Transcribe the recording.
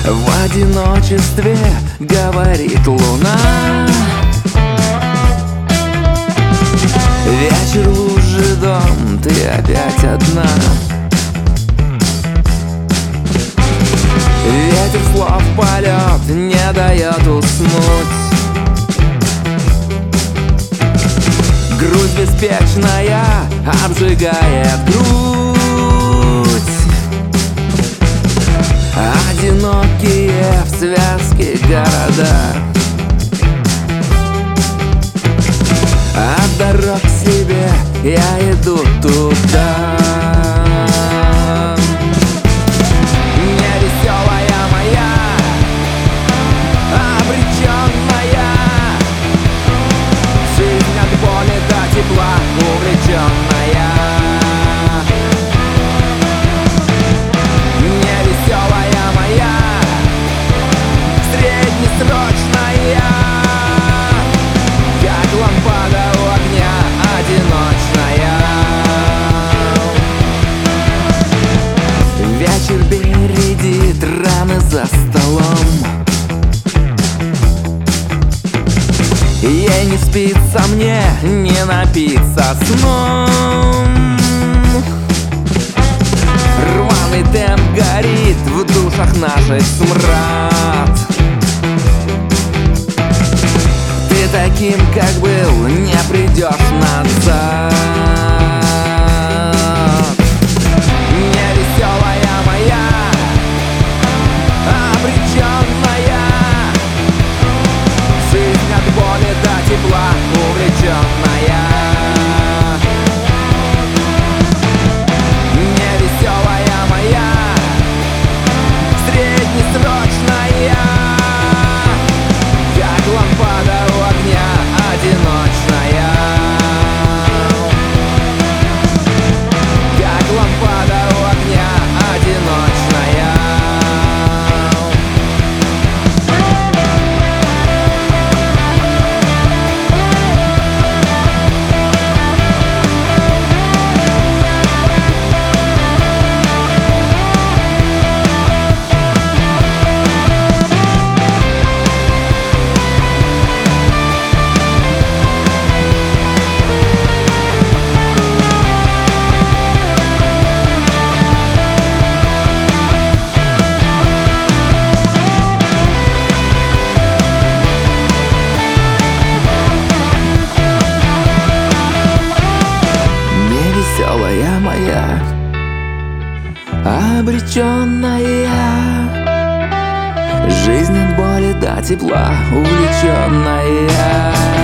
В одиночестве говорит луна. Вечер, лужи, дом, ты опять одна. Ветер слов полет не дает уснуть. Грудь беспечная обжигает грудь. Одинокие в связке города. От дорог к себе я иду туда. Невеселая моя, обреченная, жизнь от боли до тепла увлеченная. Невеселая моя, среднесрочная, как лампада у огня одиночная. Вечер бередит раны за столом. Ей не спится, мне не напиться сном. Рваный темп горит в душах наших смрад. Ты таким, как был, не придешь назад. Невеселая моя, обреченная, жизнь от боли до тепла увлеченная. Невеселая моя, среднесрочная, как лампада у огня одиночная. Как лампада у огня одиночная. Невеселая моя, обреченная, жизнь от боли до тепла увлеченная.